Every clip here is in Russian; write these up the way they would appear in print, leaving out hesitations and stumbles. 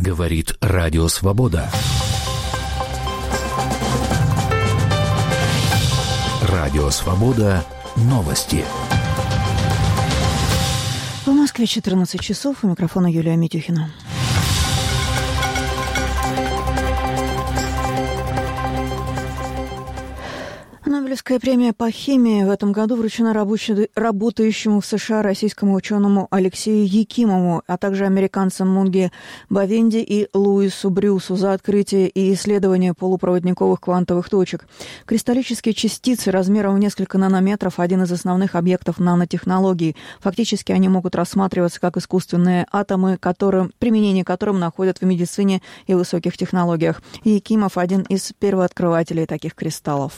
Говорит Радио Свобода. Радио Свобода. Новости. В Москве 14 часов. У микрофона Юлия Митюхина. Нобелевская премия по химии в этом году вручена работающему в США российскому ученому Алексею Якимову, а также американцам Мунги Бавенди и Луису Брюсу за открытие и исследование полупроводниковых квантовых точек. Кристаллические частицы размером в несколько нанометров – один из основных объектов нанотехнологий. Фактически они могут рассматриваться как искусственные атомы, применение которым находят в медицине и высоких технологиях. Якимов – один из первооткрывателей таких кристаллов.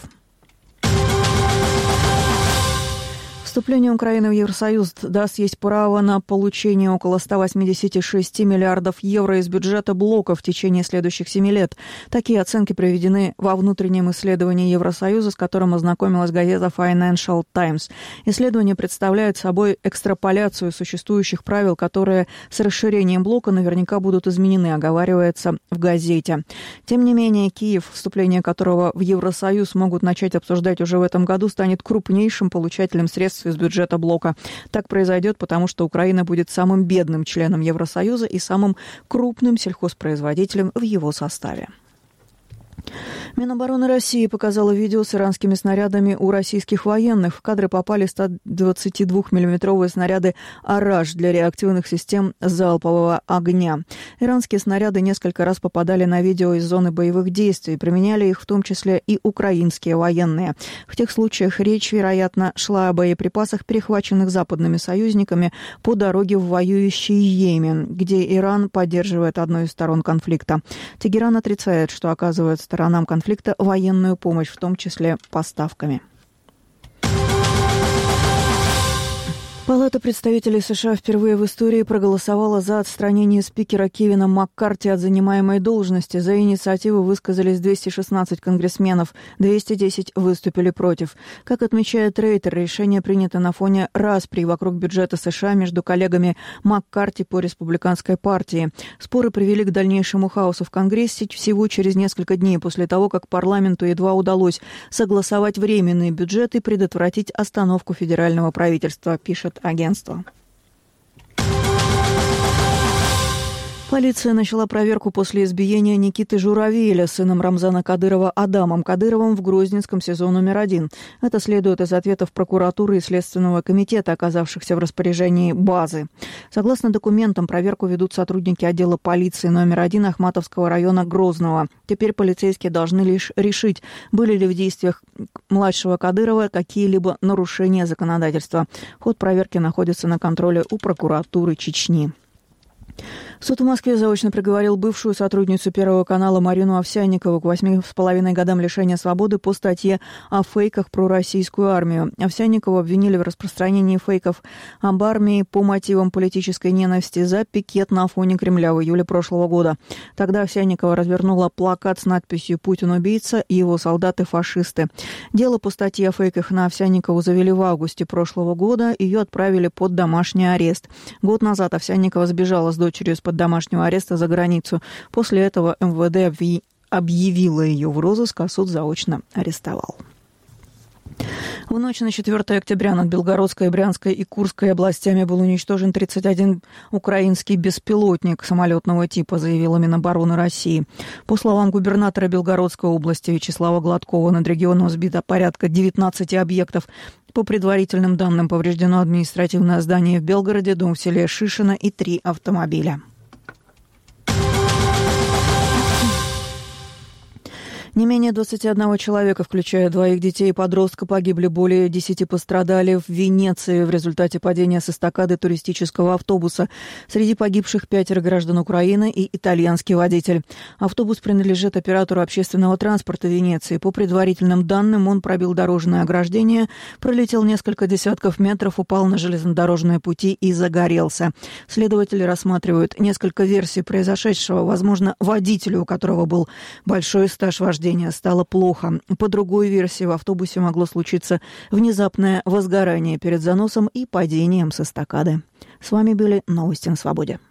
Вступление Украины в Евросоюз даст ей право на получение около 186 миллиардов евро из бюджета блока в течение следующих 7 лет. Такие оценки приведены во внутреннем исследовании Евросоюза, с которым ознакомилась газета Financial Times. Исследование представляет собой экстраполяцию существующих правил, которые с расширением блока наверняка будут изменены, оговаривается в газете. Тем не менее, Киев, вступление которого в Евросоюз могут начать обсуждать уже в этом году, станет крупнейшим получателем средств из бюджета блока. Так произойдет, потому что Украина будет самым бедным членом Евросоюза и самым крупным сельхозпроизводителем в его составе. Минобороны России показала видео с иранскими снарядами у российских военных. В кадры попали 122-миллиметровые снаряды «Араш» для реактивных систем залпового огня. Иранские снаряды несколько раз попадали на видео из зоны боевых действий. Применяли их в том числе и украинские военные. В тех случаях речь, вероятно, шла о боеприпасах, перехваченных западными союзниками по дороге в воюющий Йемен, где Иран поддерживает одну из сторон конфликта. Тегеран отрицает, что оказывает сторонам конфликта военную помощь, в том числе поставками. Палата представителей США впервые в истории проголосовала за отстранение спикера Кевина Маккарти от занимаемой должности. За инициативу высказались 216 конгрессменов, 210 выступили против. Как отмечает Рейтер, решение принято на фоне распри вокруг бюджета США между коллегами Маккарти по республиканской партии. Споры привели к дальнейшему хаосу в Конгрессе всего через несколько дней после того, как парламенту едва удалось согласовать временный бюджет и предотвратить остановку федерального правительства, пишет агентство. Полиция начала проверку после избиения Никиты Журавеля сыном Рамзана Кадырова Адамом Кадыровым в Грозненском СИЗО номер 1. Это следует из ответов прокуратуры и Следственного комитета, оказавшихся в распоряжении базы. Согласно документам, проверку ведут сотрудники отдела полиции номер 1 Ахматовского района Грозного. Теперь полицейские должны лишь решить, были ли в действиях младшего Кадырова какие-либо нарушения законодательства. Ход проверки находится на контроле у прокуратуры Чечни. Суд в Москве заочно приговорил бывшую сотрудницу Первого канала Марину Овсянникову к 8,5 годам лишения свободы по статье о фейках про российскую армию. Овсянникову обвинили в распространении фейков об армии по мотивам политической ненависти за пикет на фоне Кремля в июле прошлого года. Тогда Овсянникова развернула плакат с надписью «Путин убийца» и его солдаты-фашисты. Дело по статье о фейках на Овсянникову завели в августе прошлого года. Ее отправили под домашний арест. Год назад Овсянникова сбежала с дочерью из-под домашнего ареста за границу. После этого МВД объявило ее в розыск, а суд заочно арестовал. В ночь на 4 октября над Белгородской, Брянской и Курской областями был уничтожен 31 украинский беспилотник самолетного типа, заявила Минобороны России. По словам губернатора Белгородской области Вячеслава Гладкова, над регионом сбито порядка 19 объектов. По предварительным данным, повреждено административное здание в Белгороде, дом в селе Шишино и 3 автомобиля. Не менее 21 человека, включая 2 детей и подростка, погибли, более 10 пострадали в Венеции в результате падения с эстакады туристического автобуса. Среди погибших 5 граждан Украины и итальянский водитель. Автобус принадлежит оператору общественного транспорта Венеции. По предварительным данным, он пробил дорожное ограждение, пролетел несколько десятков метров, упал на железнодорожные пути и загорелся. Следователи рассматривают несколько версий произошедшего. Возможно, водителю, у которого был большой стаж вождения, стало плохо. По другой версии, в автобусе могло случиться внезапное возгорание перед заносом и падением с эстакады. С вами были новости на Свободе.